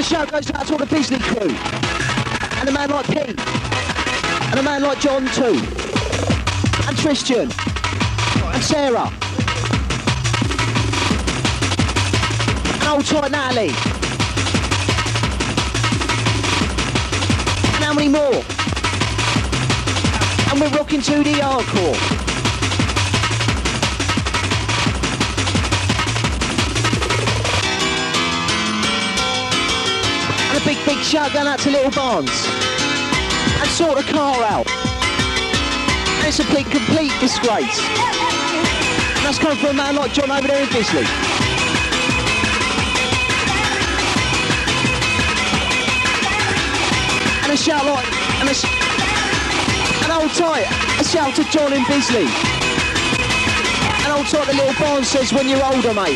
the shout goes out to all the Bisley crew. And a man like Pete. And a man like John too. And Christian. And Sarah. And old tight Natalie. And how many more? And we're rocking to the hardcore. And a big shout going out to Little Barnes. And sort the car out. And it's a complete disgrace. And that's coming from a man like John over there in Bisley. And a shout like, and hold tight, a shout to John in Bisley. And hold tight, the Little Barnes says when you're older, mate.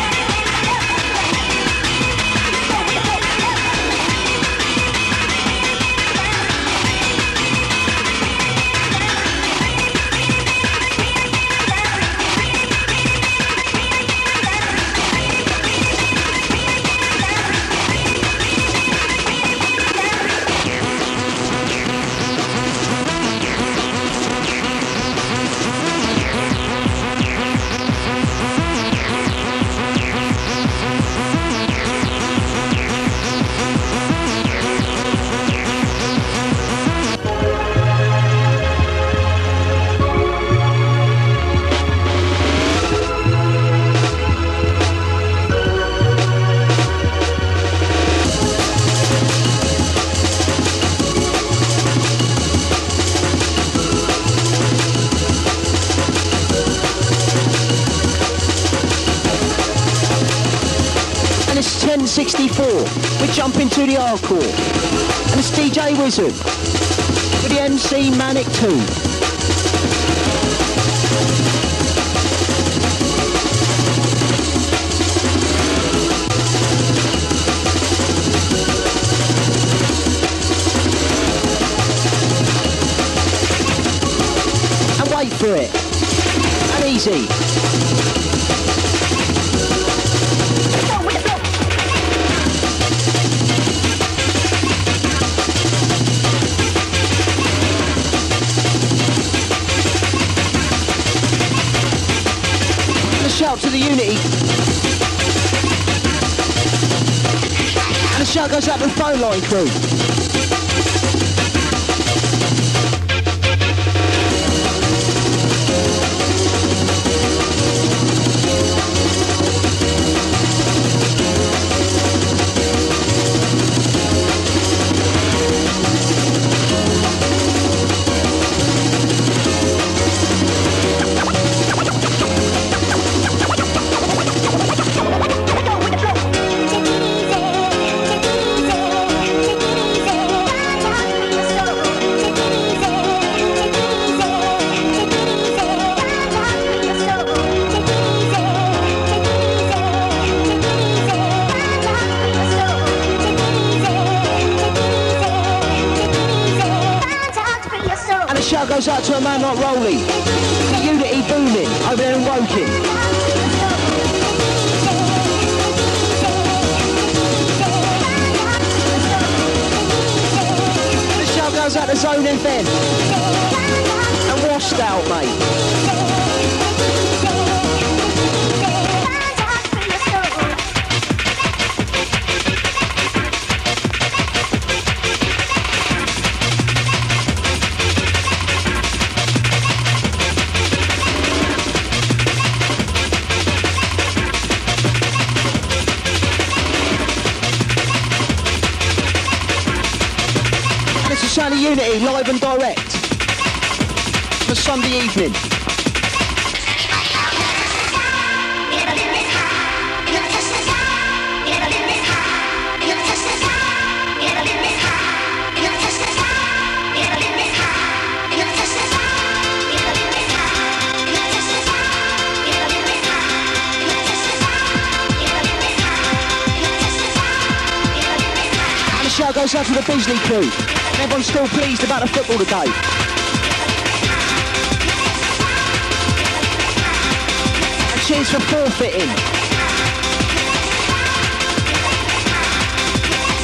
And it's 10:64. We jump into the hardcore. And it's DJ Wizard with the MC Manic 2. And wait for it. And easy. Shout to the Unity. And the shout goes out to the phone line crew. Goes out to a man like Rolly. The Unity booming over there in Woking. The shout goes out to Zone FM. And Washed Out, mate. Sunny Unity live and direct for Sunday evening. And the shout goes out to the Bisley crew. Everyone's still pleased about the football today. And cheers for forfeiting.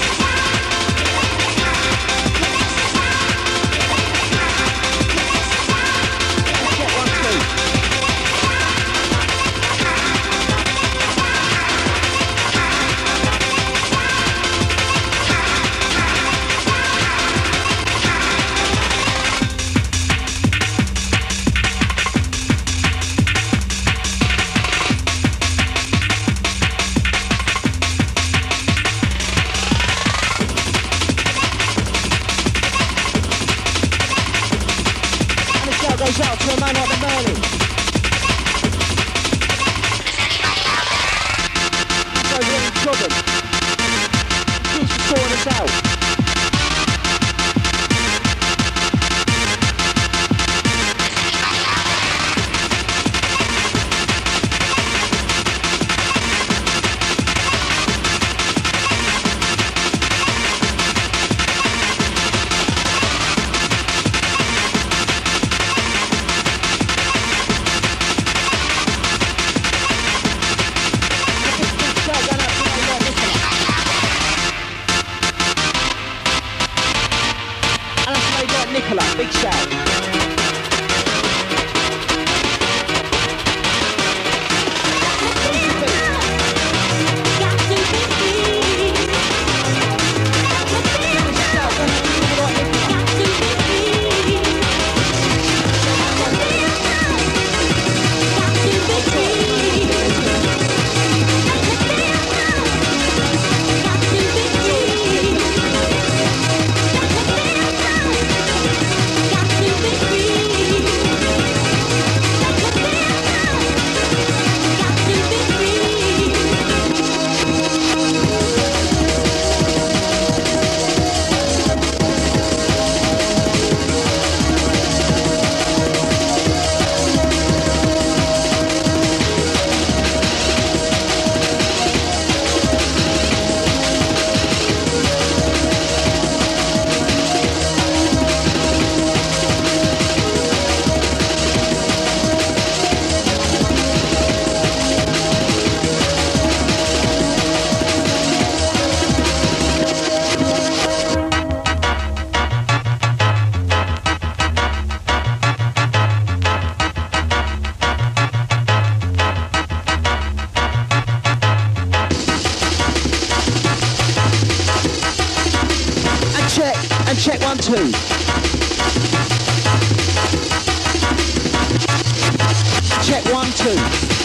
2. Check 1, 2.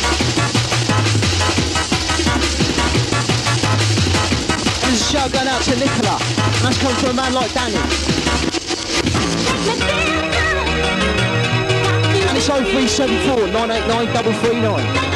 There's a shout going out to Nicola, and that's come from a man like Danny. And it's 0374 989 339.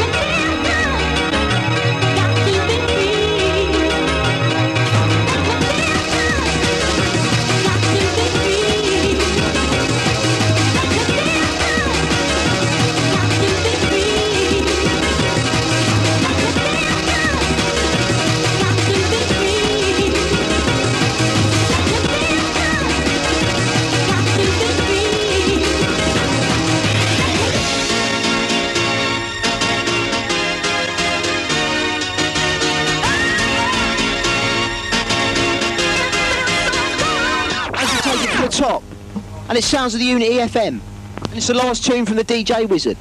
Top, and it sounds of the Unity FM, and it's the last tune from the DJ Wizard,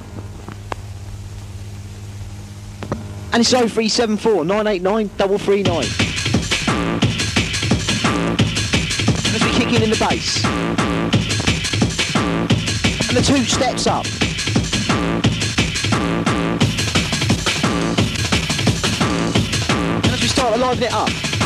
and it's 0374 989 339. As we kick in the bass, and the 2 steps up, and as we start to liven it up.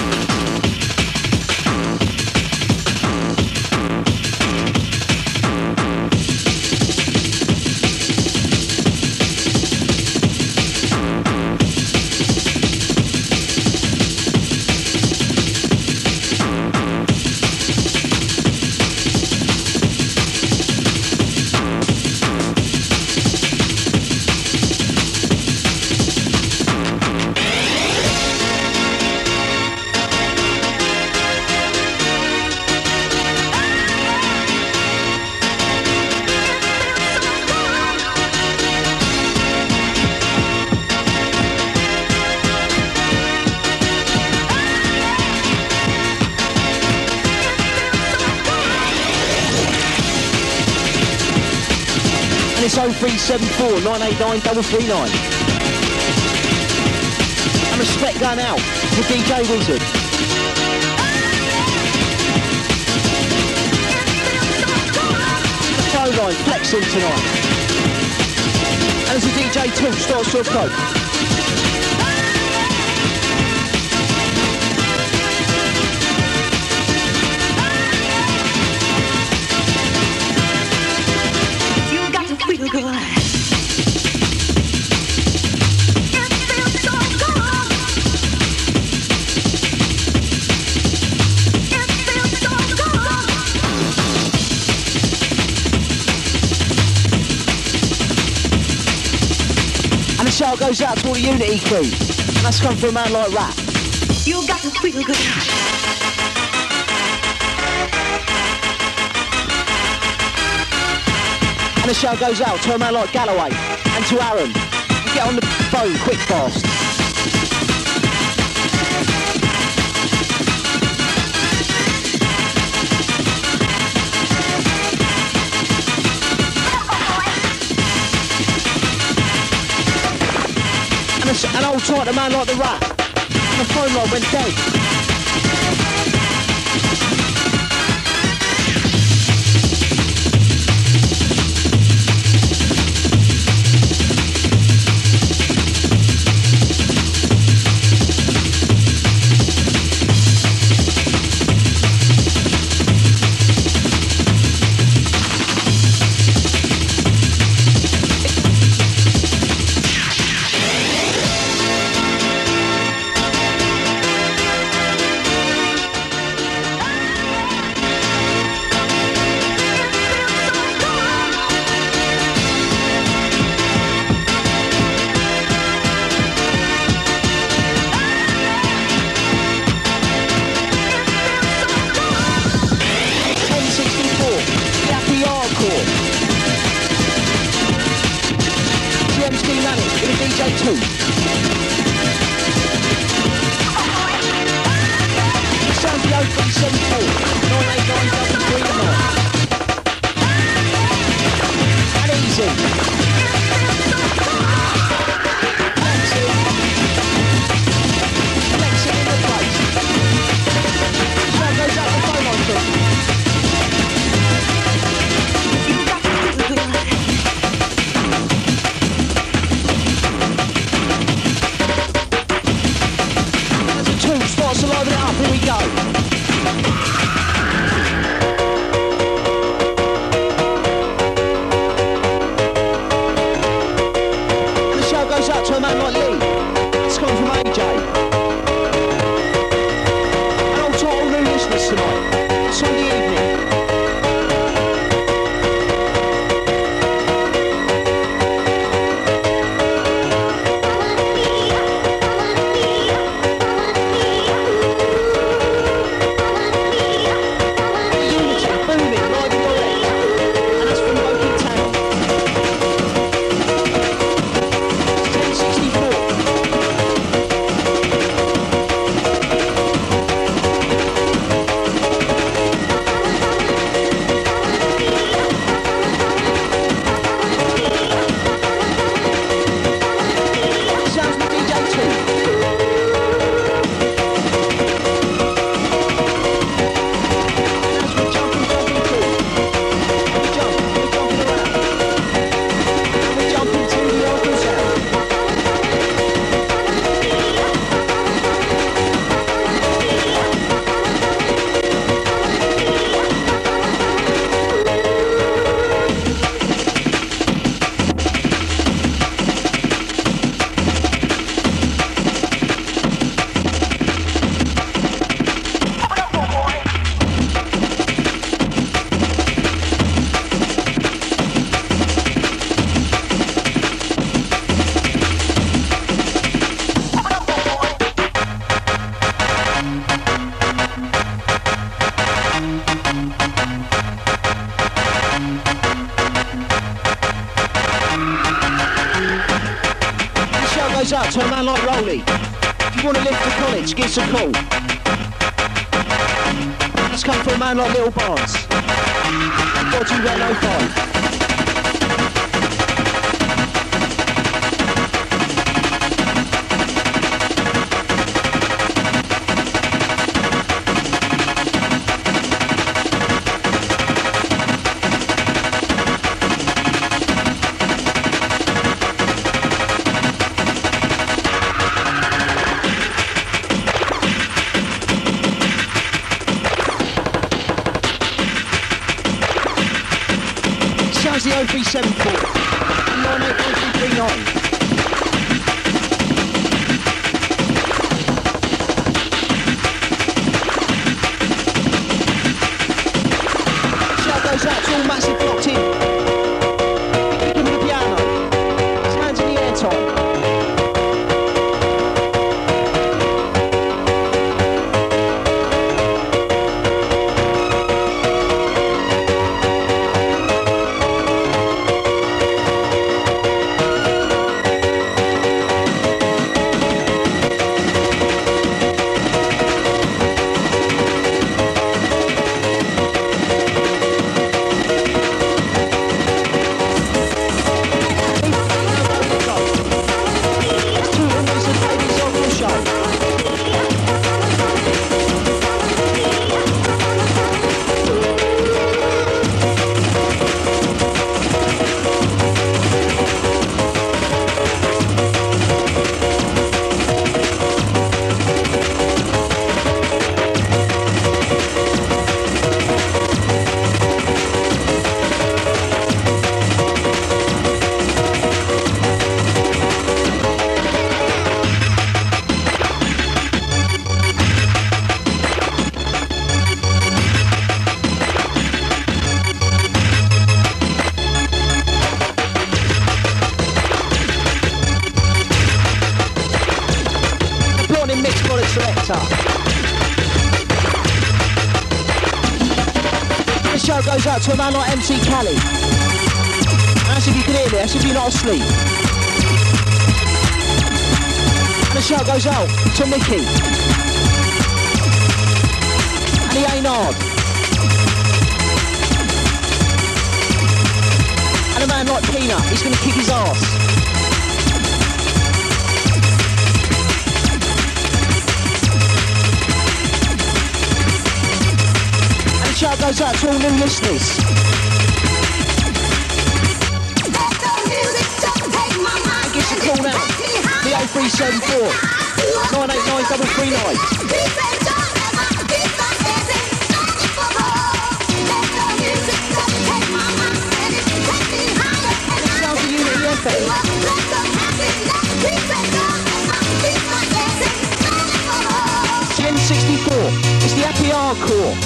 It's 0374 989 339. And respect going out to DJ Wizard. The phone line flexing tonight. And as the DJ 2 starts to approach. And the shout goes out to all the Unity crew. And that's come from a man like Rap. You got to feel good. And the shout goes out to a man like Galloway and to Aaron. And get on the phone quick fast. And hold tight to a man like the Rat. And the phone line went dead. a man like Lee. It's coming from AJ. And I'll to all new listeners tonight. Sunday evening. Out to a man like Rolly. If you want to live to college, give us a call. Let's come for a man like Little Barnes. 42105. The 0374 981339. Shout goes out to all massive blocked in. Give me the piano. His hands in the air time. This show goes out to a man like MC Cali. That's if you can hear me, that's if you're not asleep. And the show goes out to Mickey. And he ain't hard. And a man like Peanut, he's going to kick his ass. Shout goes out to all new listeners. And give us a call now. The 0374 989339. It sounds like Unity FM. It's the happy hardcore.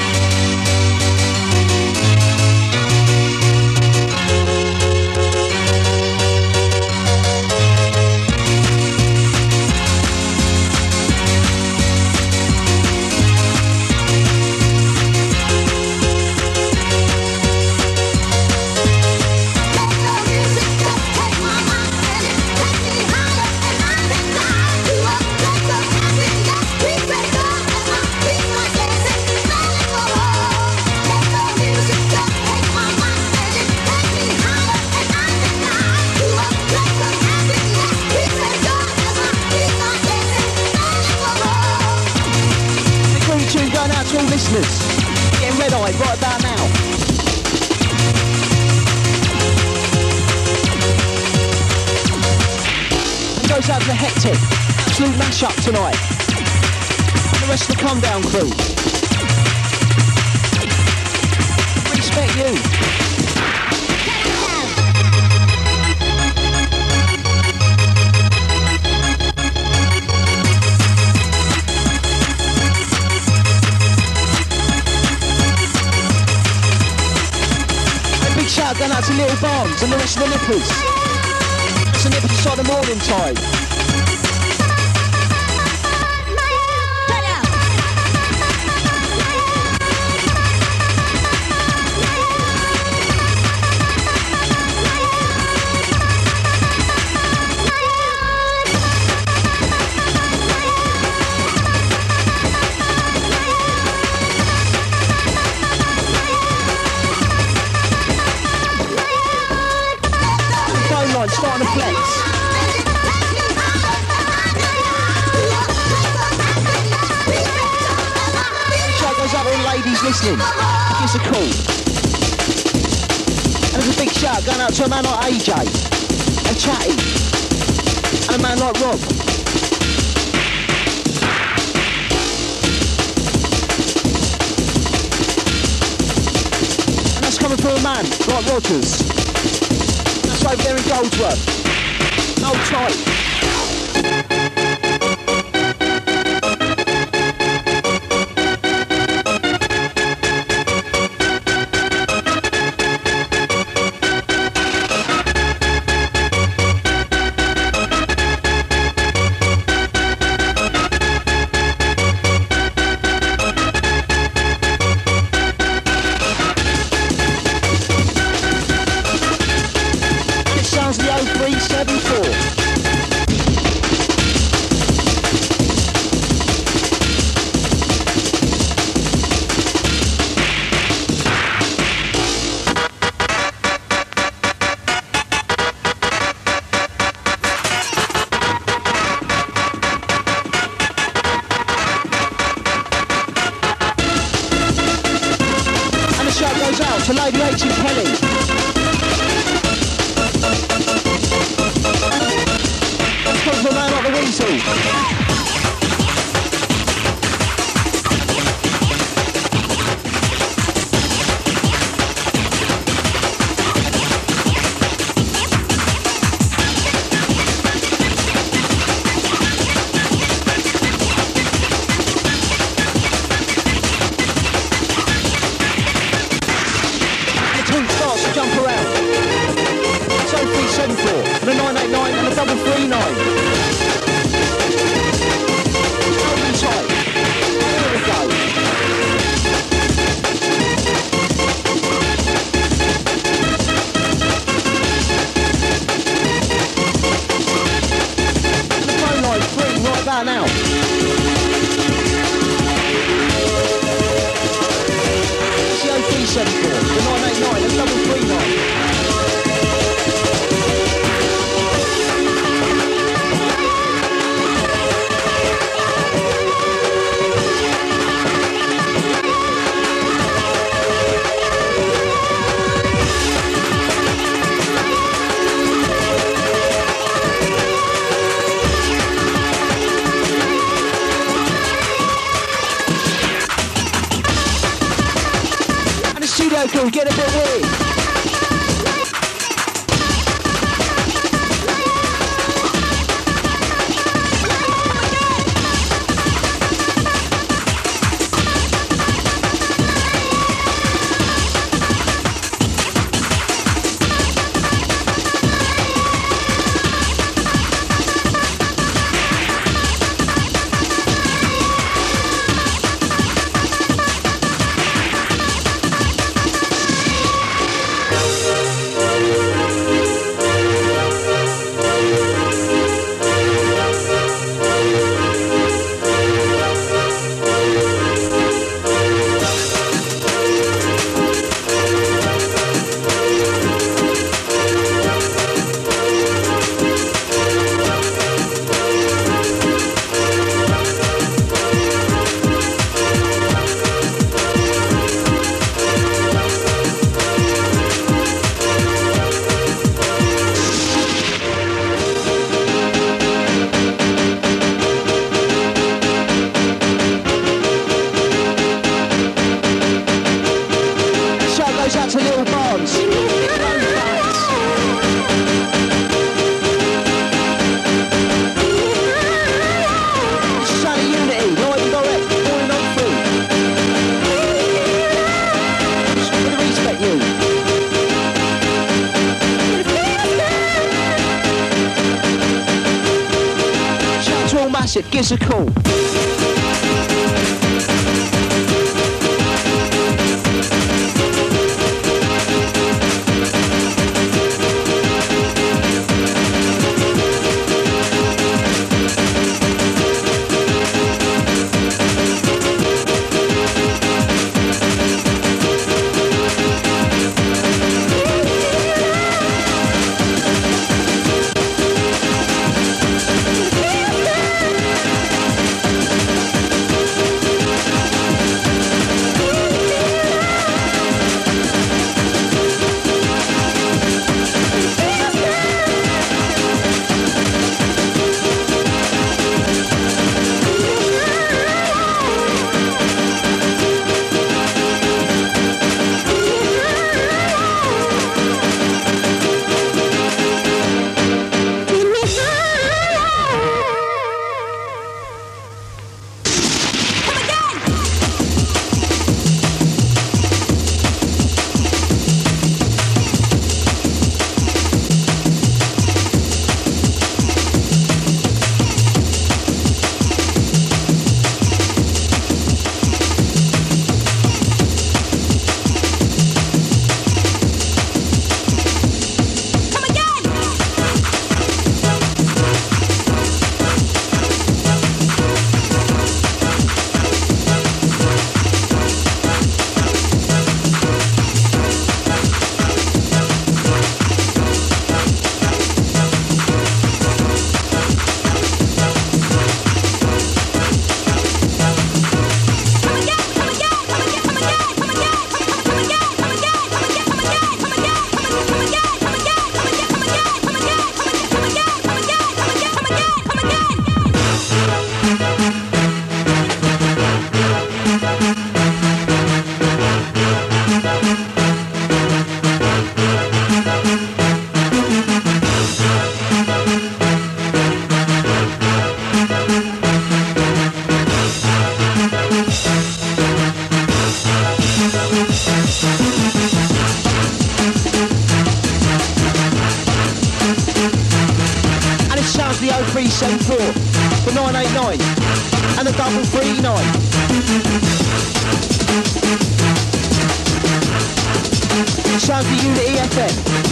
Listeners, getting red-eyed right about now. And goes out to the Hectic, absolute mash-up tonight. And the rest of the Come Down crew. Respect you. Going out to Little Barnes and the rest of the nippers. It's a nipper beside the morning tide. Starting to flex. Shout goes out to all the ladies listening. Give us a call. And there's a big shout going out to a man like AJ and Chatty and a man like Rob. And that's coming from a man like Rogers. Over there in Goldsworth. Hold tight. To Lady H and Kelly. Let's come from a man like the Weasel. And a 989 and a 339. Hold them tight. There we go. And the phone line's free right about now. It's the 0374, the 989 and 339. Can get a bit weird. Massive, give us a call. The 0374, the 989, and the 339. Sounds the Unity FM.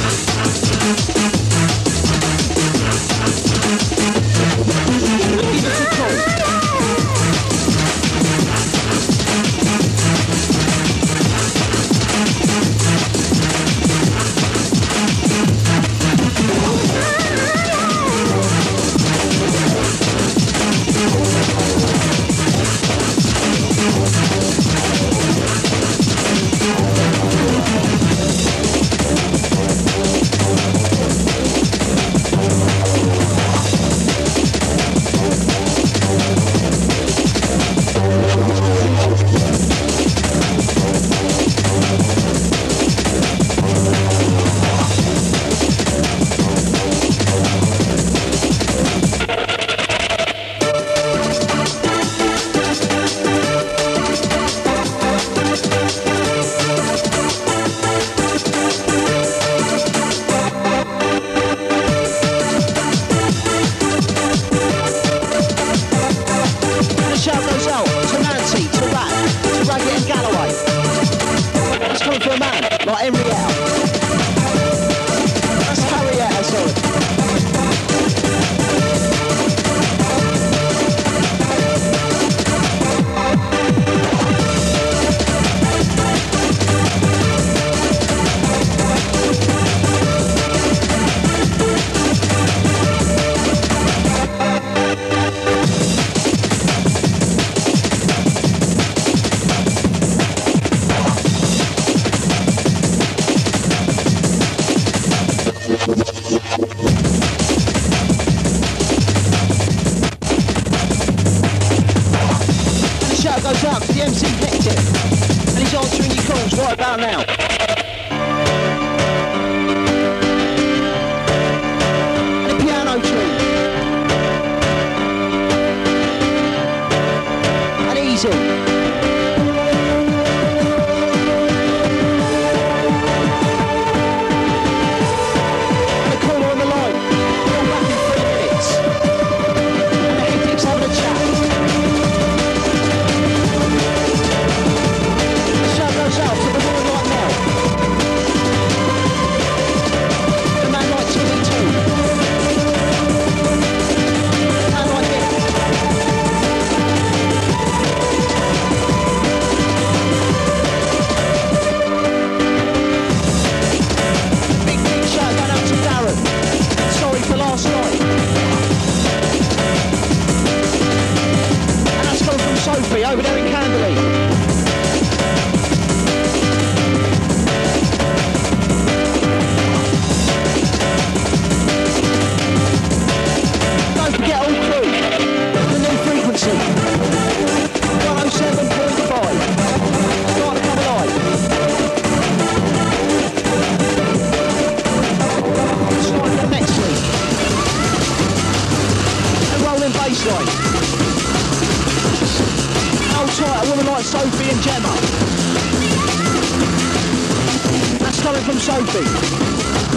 Give us a call. and bass line. Hold tight, a woman like Sophie and Gemma. That's coming from Sophie.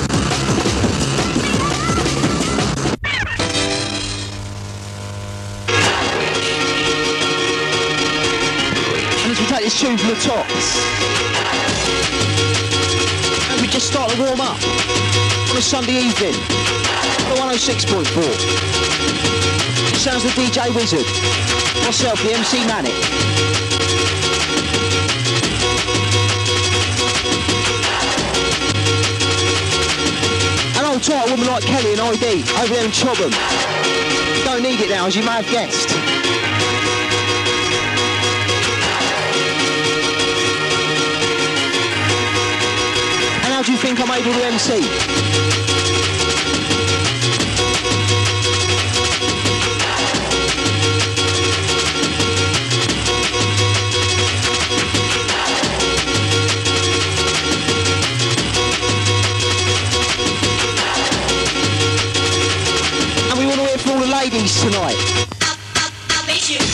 This tune from the top. And we just start to warm up on a Sunday evening. The 106.4. It sounds the DJ Wizard. Myself, the MC Manic. An old tight woman like Kelly and ID over there in Chobham. You don't need it now, as you may have guessed. How do you think I'm able to MC? And we want to hear from all the ladies tonight. I'll bet you.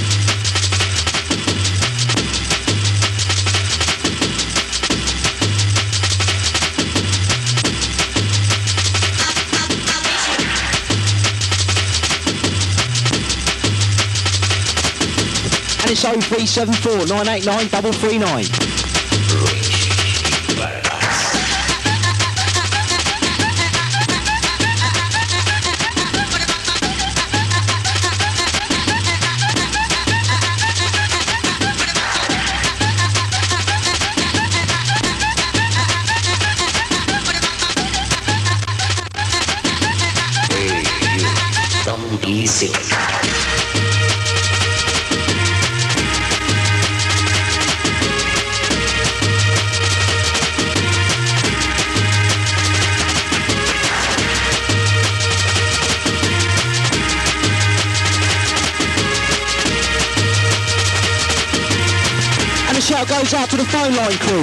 It's 0374 989 339. Easy. Shout goes out to the phone line crew.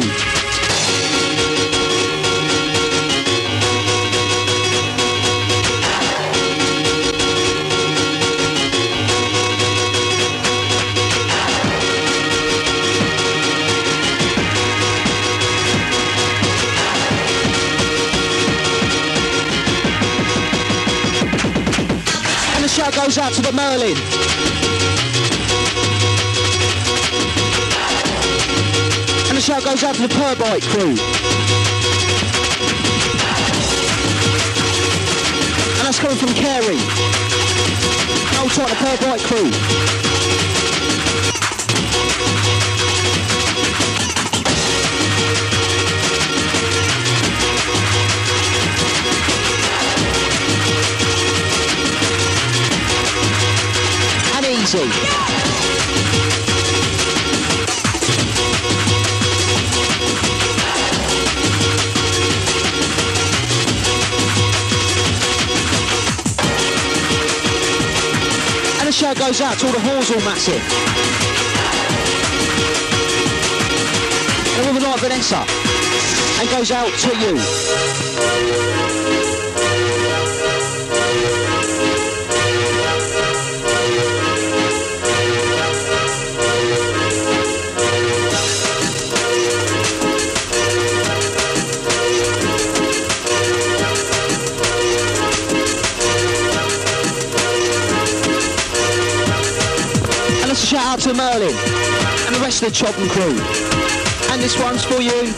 And the shout goes out to the Merlin. And the shout goes out to the Purbite crew. And that's coming from Carey. Hold tight, the Purbite crew. And easy. Shout goes out to all the Horsell massive. And a woman like Vanessa. And goes out to you. Shout out to Merlin and the rest of the Chobham crew. And this one's for you.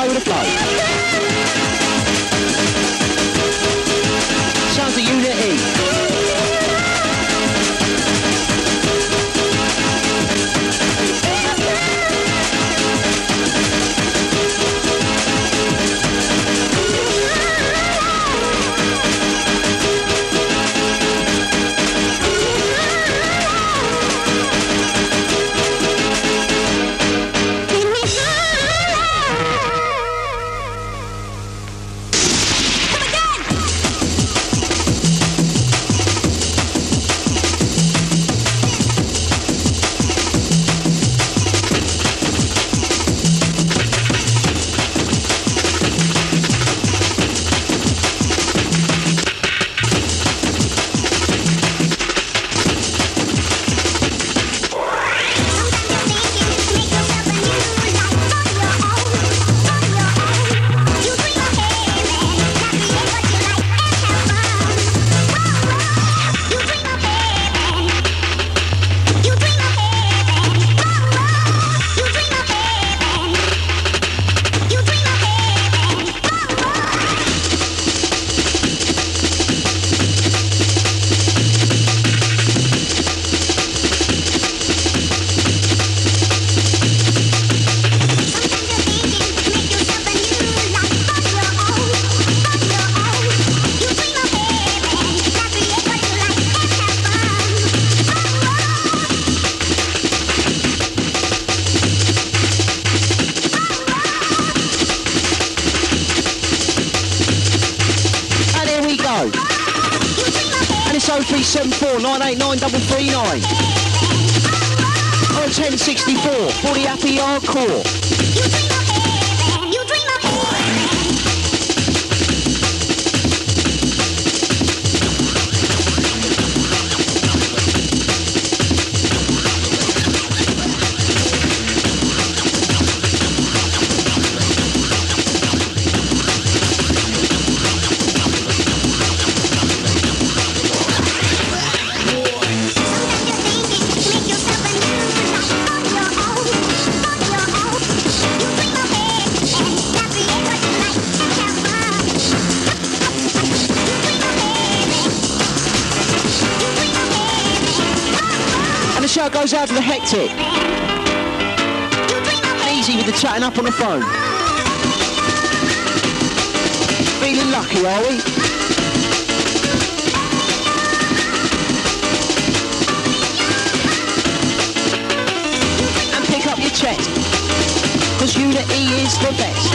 go with the flow. Sounds of Unity. And it's 0374 989 339 on 1064 for the happy hardcore. Shout goes out to the hectic. Easy with the chatting up on the phone. Feeling lucky, are we? And pick up your chest, 'cause Unity is the best.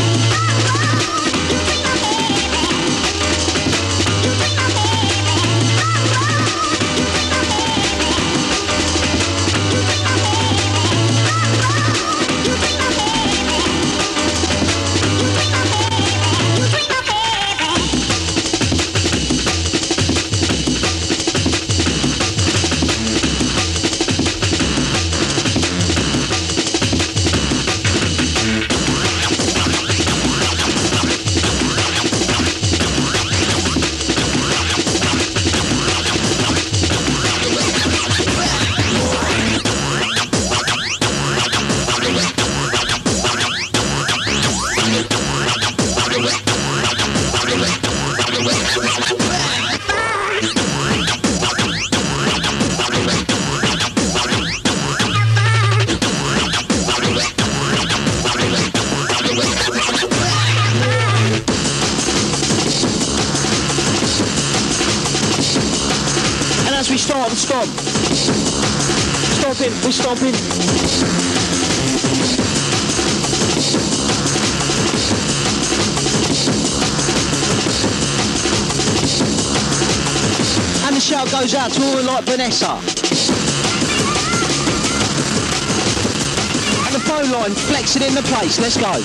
We start and stop. Stopping, we're stopping. And the shout goes out to all like Vanessa. And the phone line flexing in the place. Let's go.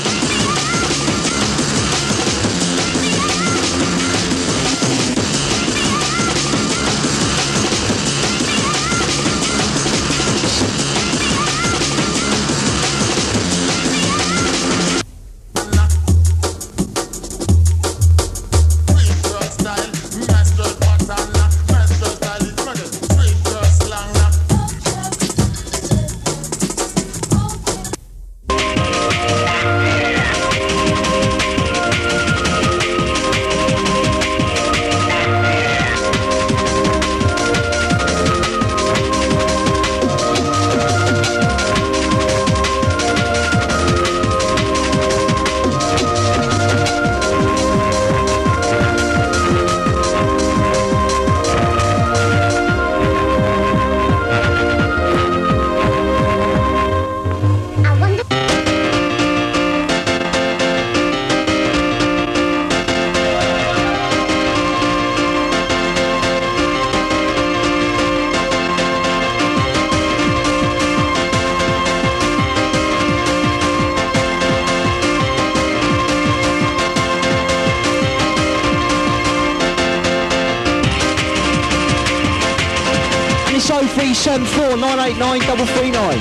0374 989 339.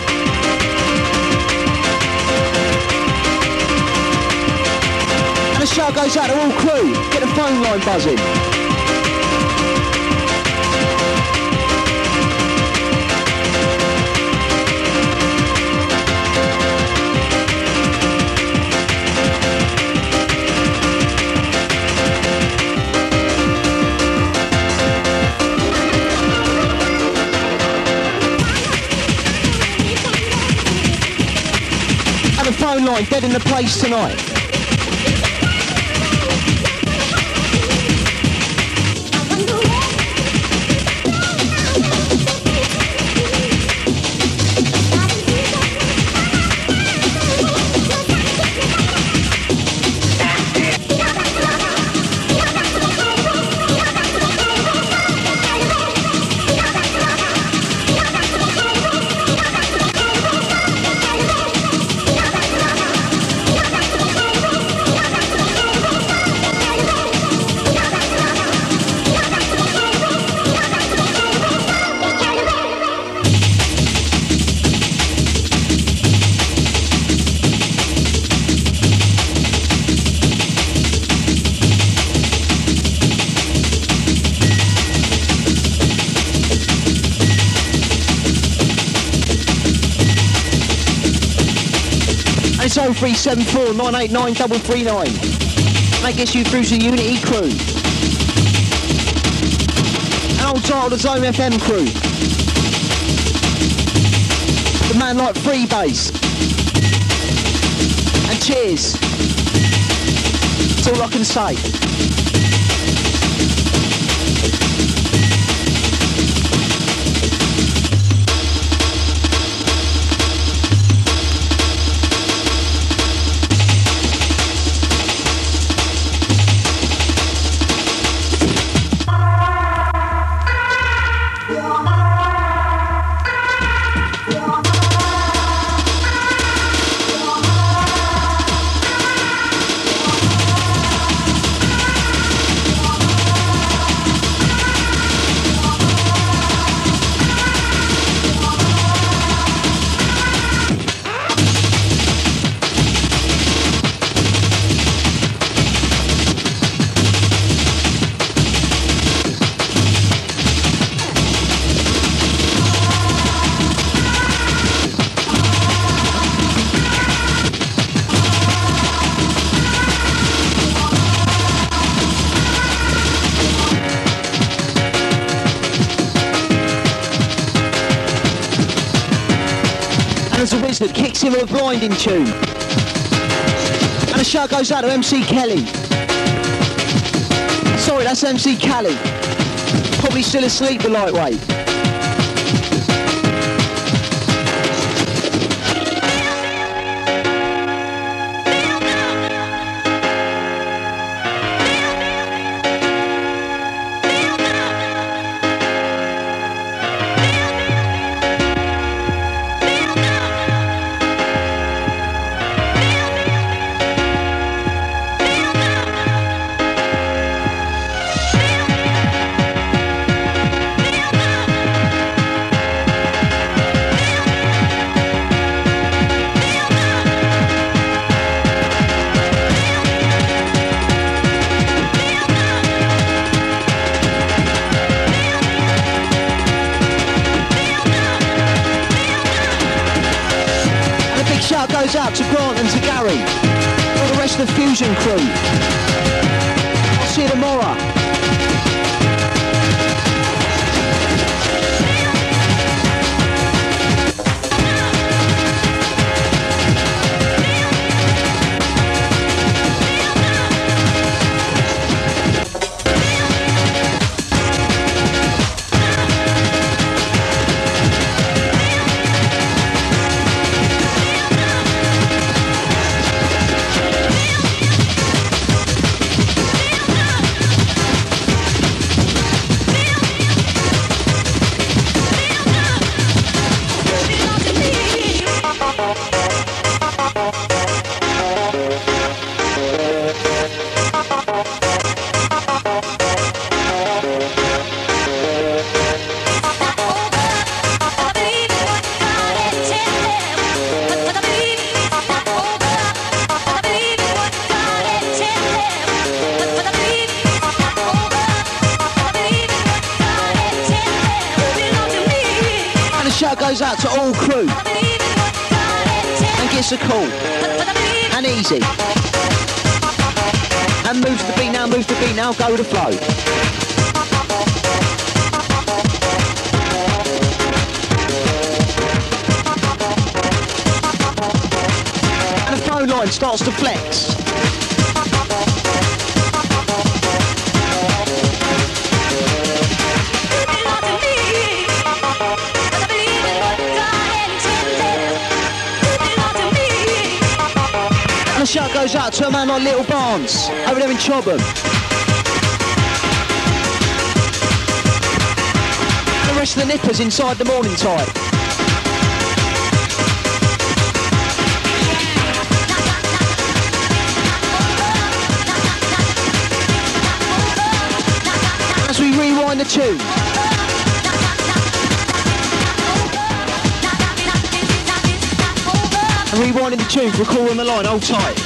And the shout goes out to all crew. Get the phone line buzzing. The phone line dead in the place tonight. It's 0374 989 339. That gets you through to Unity crew. And old title the Zone FM crew. The man like Freebase. And cheers. That's all I can say. That kicks in with a blinding tune. And a shout goes out to MC Kelly. Sorry, that's MC Kelly. Probably still asleep, the lightweight. Goes out to Grant and to Gary, all the rest of the Fusion crew. I'll see you tomorrow. goes out to all crew. And gives a call. And easy. And move to the beat now, move to the beat now, go with the flow. And the phone line starts to flex. The shout goes out to a man like Little Barnes over there in Chobham. And the rest of the nippers inside the morning tide. As we rewind the tune. Rewinding the tune for a call on the line, hold tight.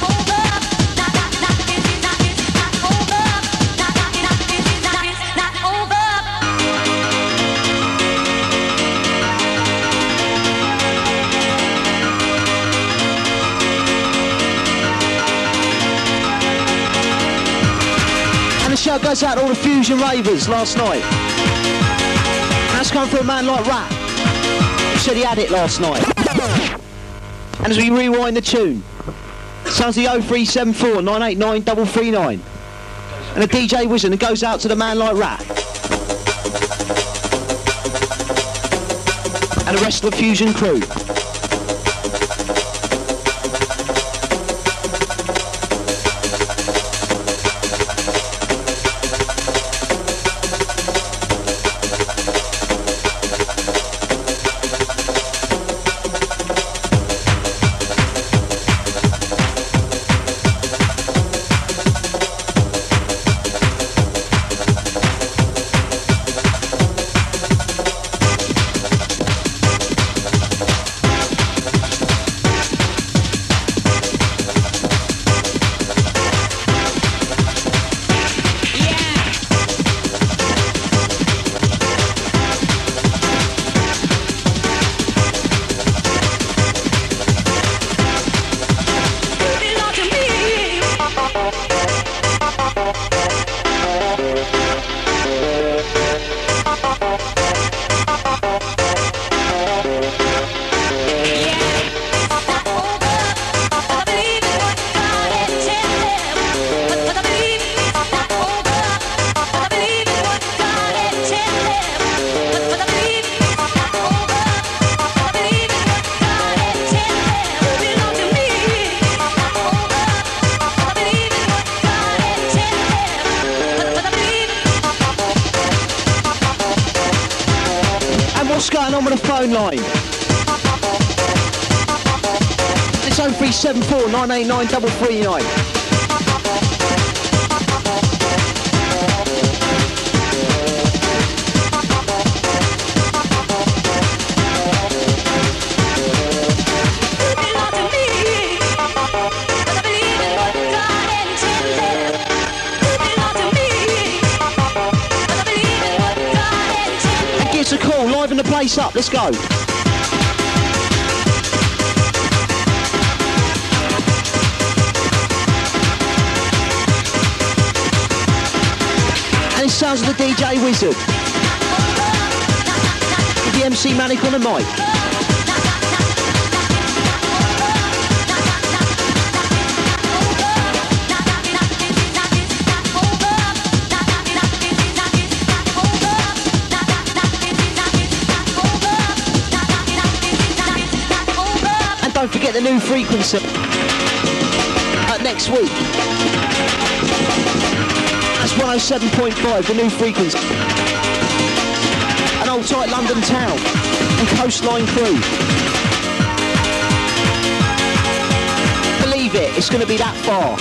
And the shout goes out to all the Fusion ravers last night. That's come from a man like Rat, who said he had it last night. And as we rewind the tune, sounds the 0374 989 339. And the DJ Wizard, and goes out to the man like Rat. And the rest of the Fusion crew. Line. It's 0374 989 339. And gives a call, liven the place up, let's go. Sounds of the DJ Wizard with the MC Manic on the mic. And don't forget the new frequency next week. That's 107.5, the new frequency. An old tight London town and coastline crew. Believe it, it's going to be that far.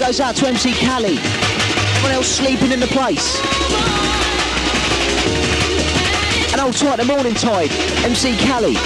goes out to MC Cali. Everyone else sleeping in the place. And hold tight the morning tide, MC Cali.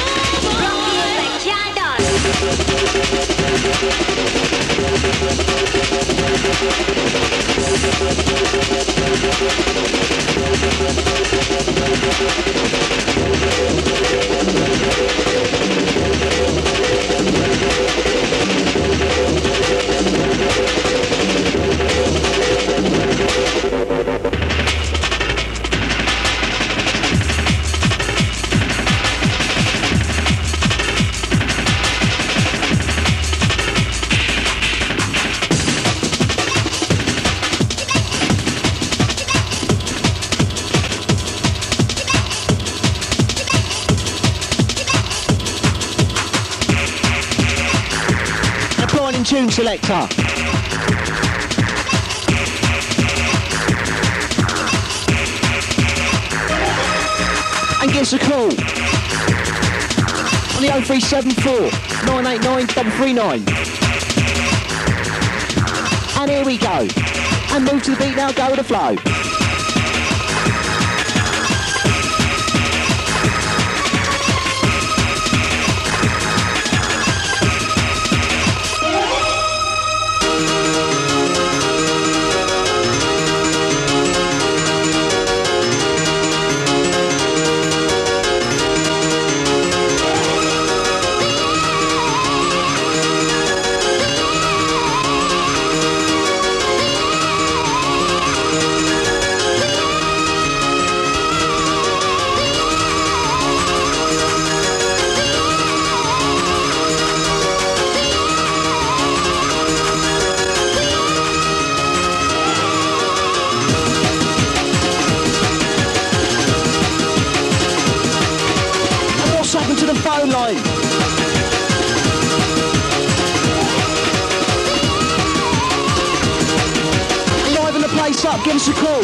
Tune selector. And gives a call on the 0374 989 339. And here we go. And move to the beat now, go with the flow. Up, give us a call.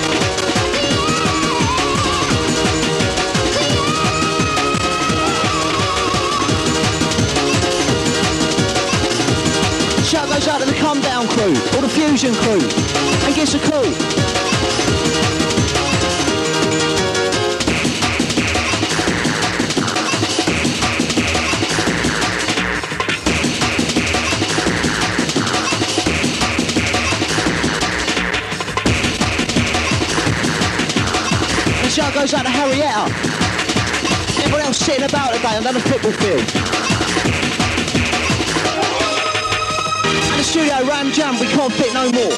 Shout goes out to the Come Down crew, or the Fusion crew, and give us a call. Shout goes out to Harrietta. Everyone else sitting about today on the football field. And the studio ram jam, we can't fit no more.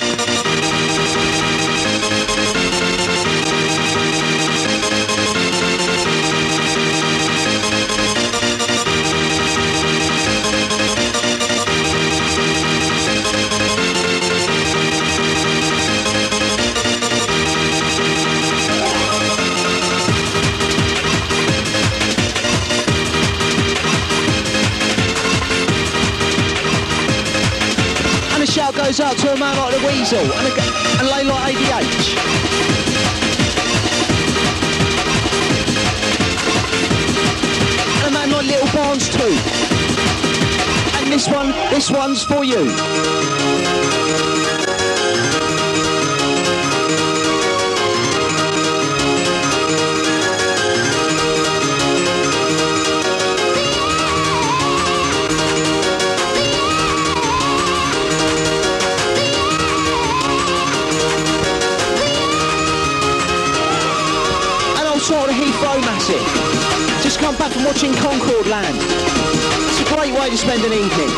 Shout goes out to a man like the Weasel and a lady like ADH. And a man like Little Barnes too. And this one's for you. Just come back from watching Concord Land. It's a great way to spend an evening.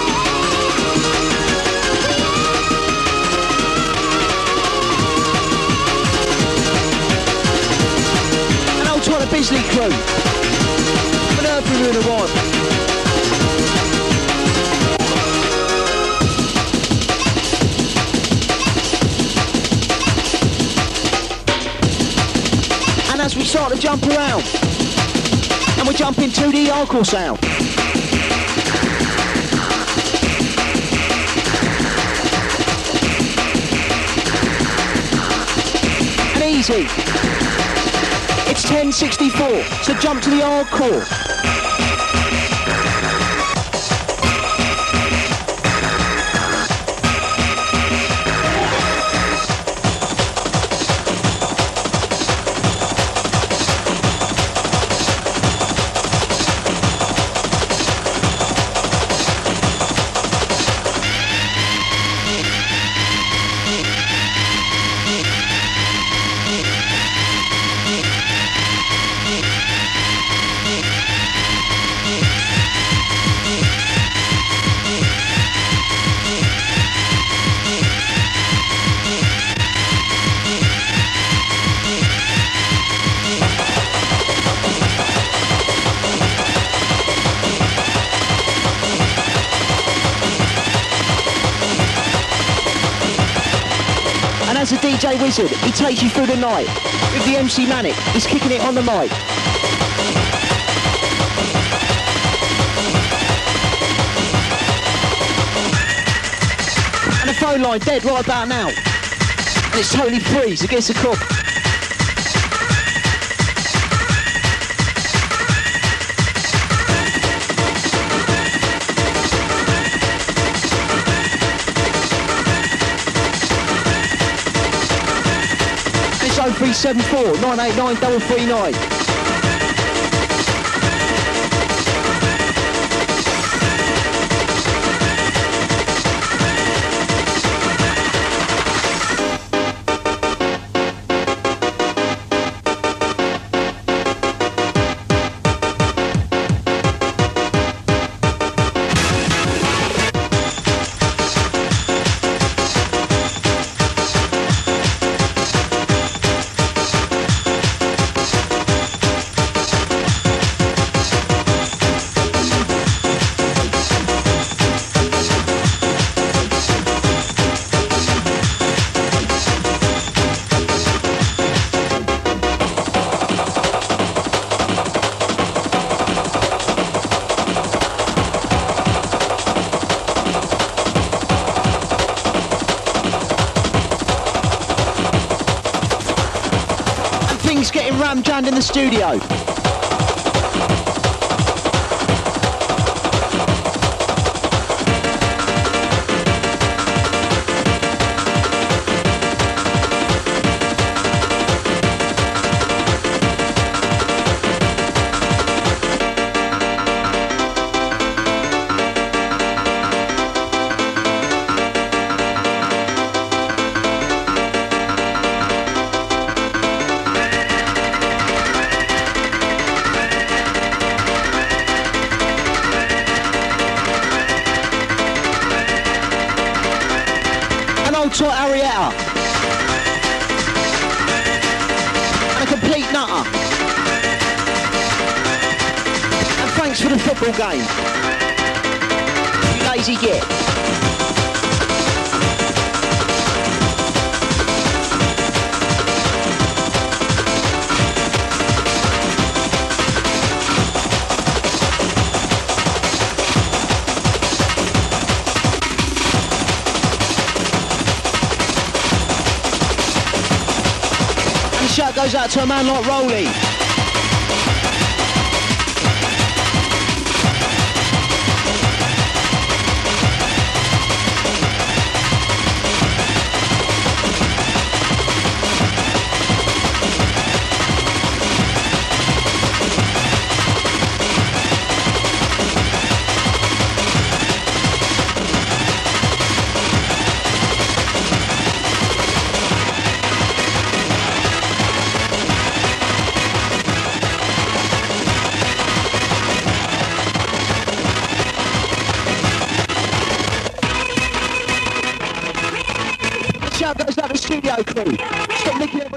And old Tyler Bisley crew. An earthly moon arrived. And as we start to jump around, and we're jumping to the hardcore sound. And easy. It's 10:64, so jump to the hardcore. DJ Wizard, he takes you through the night. With the MC Manic, he's kicking it on the mic. And the phone line dead right about now. And it's totally free, so give us a call. It's 0374 989 339. Getting ram-jammed in the studio. To Arietta and a complete nutter, and thanks for the football game, you lazy git. Shout goes out to a man like Rolly. Shout goes out to the studio crew. Stop licking it.